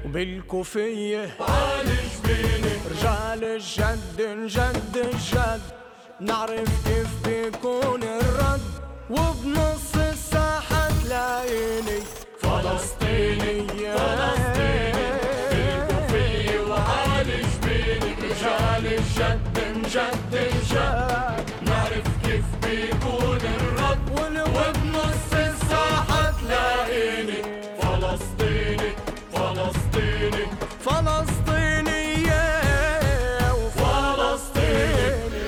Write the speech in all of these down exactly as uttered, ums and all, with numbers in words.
وبالكوفية وعلى جبيني رجال الجد جد الجد نعرف كيف بيكون الرد، وبنص الساحة تلاقيني فلسطيني فلسطيني بالكوفية وعلى جبيني رجال الجد جد الجد نعرف كيف بيكون الرد، وبنص الساحة تلاقيني فلسطيني فلسطيني فلسطيني وفلسطيني.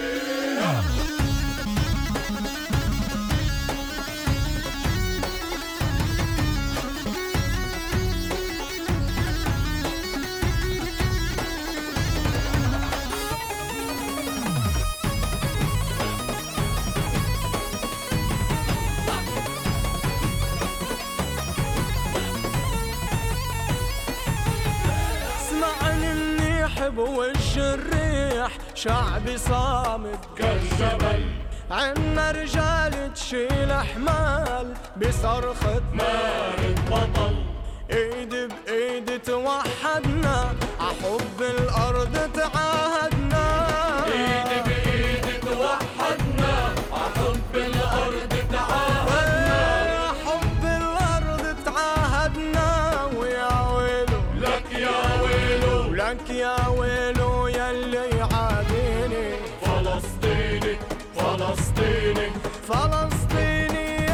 اسمعني منيح بوش الريح، شعبي صامد كالجبل عنا رجال تشيل حمال بصرخة مارد بطل، ايد بايد توحدنا عحب الارض تعاهدنا، ايد بايد توحدنا عحب الارض تعاهدنا، حب الارض تعاهدنا، ويا ويلو لك يا ويلو لك يا ويلو يلي عاديني فلسطيني فلسطيني فلسطيني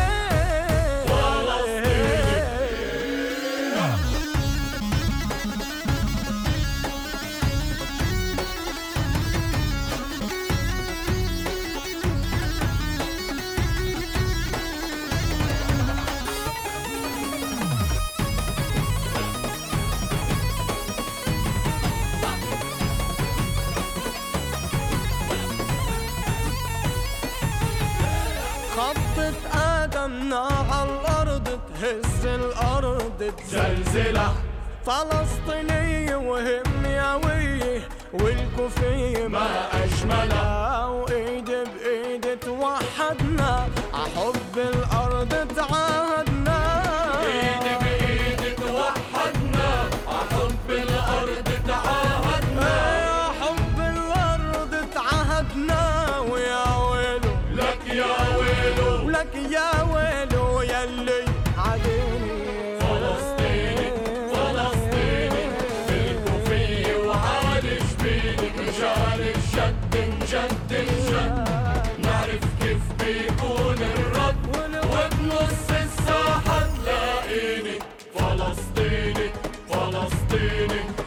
خطة آدمنا عالأرض تهز الأرض زلزلة فلسطينية وهمياوية والكوفية ما أجملها، وإيد بإيد توحدنا عحب الأرض تعاهدنا، ايد بايد توحدنا عحب الارض تعاهدنا، حب الأرض تعاهدنا، ويا ويلو لك يا ويلو ولك يا ويلو يلي عاديني فلسطيني فلسطيني بالكوفية وعلى جبيني رجال الجد جد الجد نعرف كيف بيكون الرد، وبنص الساحة تلاقيني فلسطيني فلسطيني